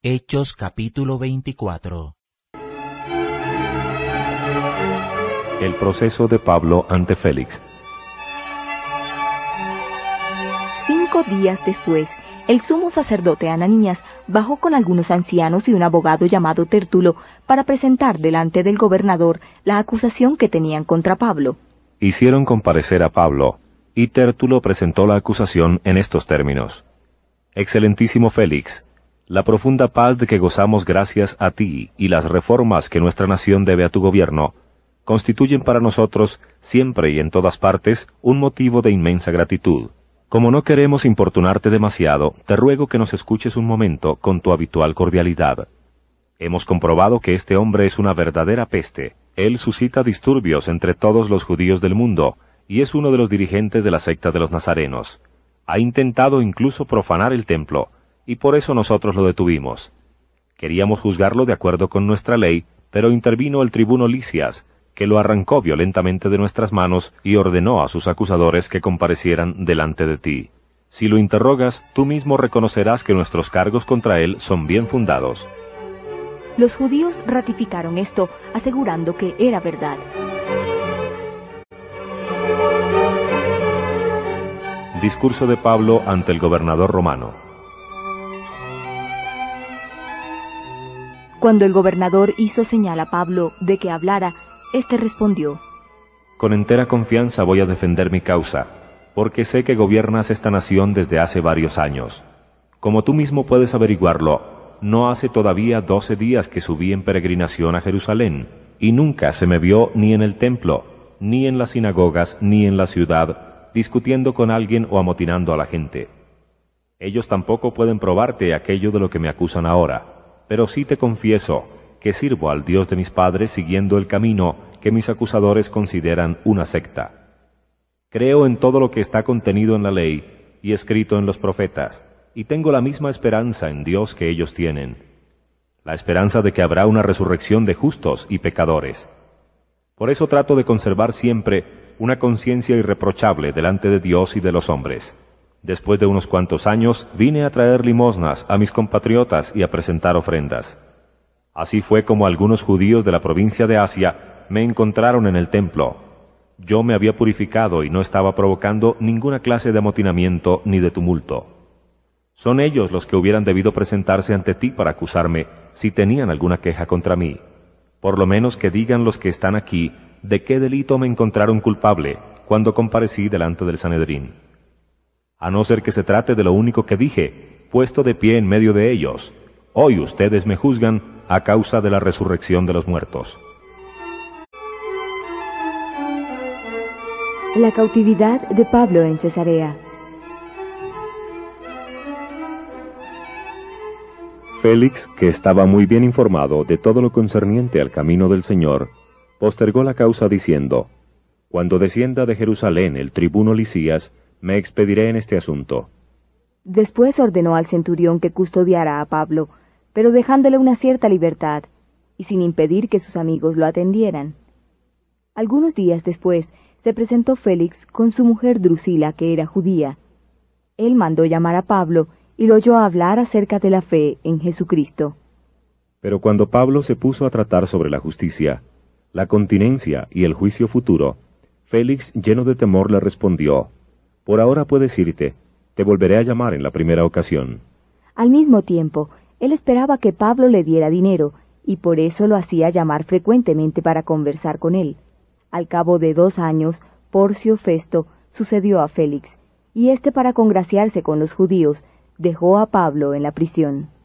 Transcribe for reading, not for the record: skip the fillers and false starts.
Hechos capítulo 24. El proceso de Pablo ante Félix. 5 días después, el sumo sacerdote Ananías bajó con algunos ancianos y un abogado llamado Tértulo para presentar delante del gobernador la acusación que tenían contra Pablo. Hicieron comparecer a Pablo, y Tértulo presentó la acusación en estos términos. Excelentísimo Félix, la profunda paz de que gozamos gracias a ti y las reformas que nuestra nación debe a tu gobierno, constituyen para nosotros, siempre y en todas partes, un motivo de inmensa gratitud. Como no queremos importunarte demasiado, te ruego que nos escuches un momento con tu habitual cordialidad. Hemos comprobado que este hombre es una verdadera peste. Él suscita disturbios entre todos los judíos del mundo, y es uno de los dirigentes de la secta de los nazarenos. Ha intentado incluso profanar el templo, y por eso nosotros lo detuvimos. Queríamos juzgarlo de acuerdo con nuestra ley, pero intervino el tribuno Lisias, que lo arrancó violentamente de nuestras manos y ordenó a sus acusadores que comparecieran delante de ti. Si lo interrogas, tú mismo reconocerás que nuestros cargos contra él son bien fundados. Los judíos ratificaron esto, asegurando que era verdad. Discurso de Pablo ante el gobernador romano. Cuando el gobernador hizo señal a Pablo de que hablara, éste respondió: Con entera confianza voy a defender mi causa, porque sé que gobiernas esta nación desde hace varios años. Como tú mismo puedes averiguarlo, no hace todavía 12 días que subí en peregrinación a Jerusalén, y nunca se me vio ni en el templo, ni en las sinagogas, ni en la ciudad, discutiendo con alguien o amotinando a la gente. Ellos tampoco pueden probarte aquello de lo que me acusan ahora, pero sí te confieso que sirvo al Dios de mis padres siguiendo el camino que mis acusadores consideran una secta. Creo en todo lo que está contenido en la ley y escrito en los profetas, y tengo la misma esperanza en Dios que ellos tienen, la esperanza de que habrá una resurrección de justos y pecadores. Por eso trato de conservar siempre una conciencia irreprochable delante de Dios y de los hombres. Después de unos cuantos años vine a traer limosnas a mis compatriotas y a presentar ofrendas. Así fue como algunos judíos de la provincia de Asia me encontraron en el templo. Yo me había purificado y no estaba provocando ninguna clase de amotinamiento ni de tumulto. Son ellos los que hubieran debido presentarse ante ti para acusarme si tenían alguna queja contra mí. Por lo menos que digan los que están aquí de qué delito me encontraron culpable cuando comparecí delante del Sanedrín. A no ser que se trate de lo único que dije, puesto de pie en medio de ellos, hoy ustedes me juzgan a causa de la resurrección de los muertos. La cautividad de Pablo en Cesarea. Félix, que estaba muy bien informado de todo lo concerniente al camino del Señor, postergó la causa diciendo: Cuando descienda de Jerusalén el tribuno Lisias, me expediré en este asunto. Después ordenó al centurión que custodiara a Pablo, pero dejándole una cierta libertad, y sin impedir que sus amigos lo atendieran. Algunos días después se presentó Félix con su mujer Drusila, que era judía. Él mandó llamar a Pablo y lo oyó hablar acerca de la fe en Jesucristo. Pero cuando Pablo se puso a tratar sobre la justicia, la continencia y el juicio futuro, Félix, lleno de temor, le respondió: Por ahora puedes irte, te volveré a llamar en la primera ocasión. Al mismo tiempo, él esperaba que Pablo le diera dinero, y por eso lo hacía llamar frecuentemente para conversar con él. Al cabo de 2 años, Porcio Festo sucedió a Félix, y éste, para congraciarse con los judíos, dejó a Pablo en la prisión.